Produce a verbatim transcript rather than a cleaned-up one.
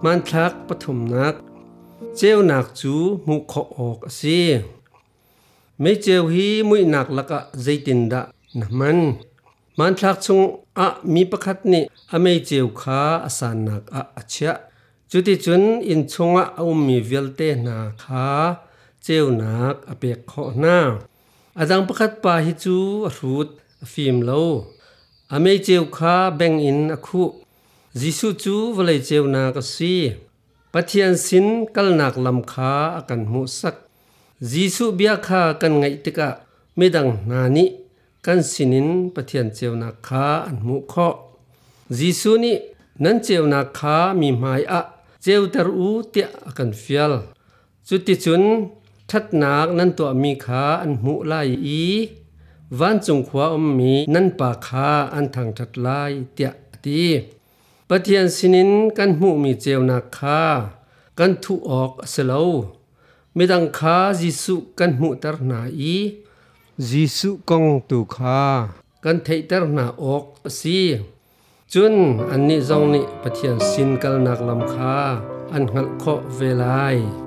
มันทักปฐมนักเจ้าหนักจูมุขออกสิไม่เจ้าฮีมุยหนักละกะใจตินดะนะมันมันทักชงอะมีประคัดนี่อะไม่เจ้าขาอสานนักอะอัจฉะจุติจุนอินชงอะอุมีเวลเตนาขาเจ้าหนักอเปกขอหน้าอาดังประคัดปาฮิจูรูดฟิมโลอเมเจียวขาแบ่งอินอคุจิสุจูวลัยเจียวนักสีปะเทียนสินกัลนักลำขาอากันมุสักจิสุเบียขากันไงติกะไม่ดังนานิกันสินินปะเทียนเจียวนักขาอันมุขอจิสุนี่นั้นเจียวนักขามีหมายอะเจียวตรูเตียกันเฟียลจุติจุนทัดนักนั้นตัวมีขาอันมุไลอีวันจงขวาอมมีนั่นปากขาอันทางทัดลายเตียตีปะเทียนสินินกันมุมีเจียวนักขากันทุออกเสลาไม่ดังขาจิสุกันมุตรนาอีจิสุกงตุขากันเทตรนาออกสีจุนอันนี้จงนี้ปะเทียนสินกัลนักลำขาอันหักข้อเวลาย